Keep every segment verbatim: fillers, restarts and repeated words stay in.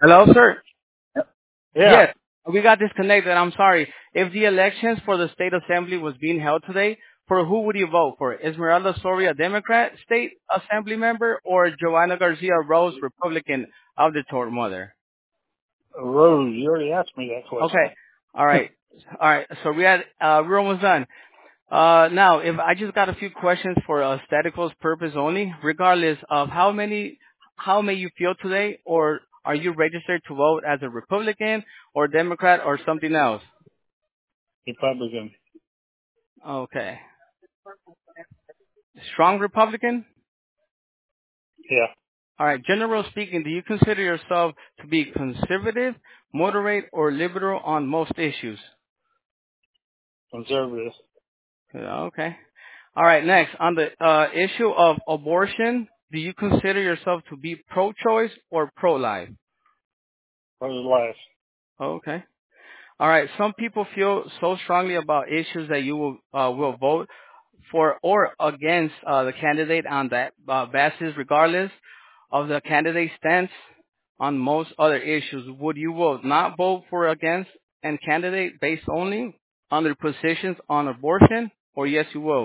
Hello, sir. Yeah, Yes, we got disconnected. I'm sorry. If the elections for the state assembly was being held today, for who would you vote for? Esmeralda Soria, Democrat state assembly member, or Joanna Garcia Rose, Republican auditor mother? Rose, you already asked me that question. Okay. All right. All right. So we had uh, we're almost done. Uh, now, if I just got a few questions for uh, staticals purpose only, regardless of how many, how may you feel today, or are you registered to vote as a Republican or Democrat or something else? Republican. Okay. Strong Republican? Yeah, All right. General speaking, do you consider yourself to be conservative, moderate, or liberal on most issues? conservative. Okay. All right. Next, on the uh, issue of abortion, do you consider yourself to be pro-choice or pro-life? For the life. Okay. All right. Some people feel so strongly about issues that you will uh, will vote for or against uh, the candidate on that uh, basis, regardless of the candidate's stance on most other issues. Would you vote not vote for against and candidate based only on their positions on abortion, or yes, you will?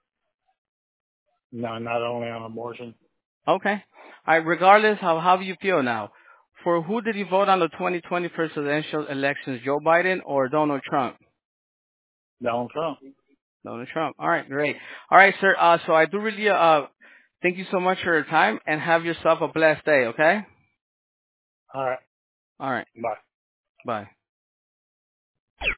No, not only on abortion. Okay. All right. Regardless of how you feel now, for who did you vote on the twenty twenty presidential elections, Joe Biden or Donald Trump? Donald Trump. Donald Trump. All right, great. All right, sir. Uh, so I do really uh thank you so much for your time and have yourself a blessed day. Okay. All right. All right. Bye. Bye.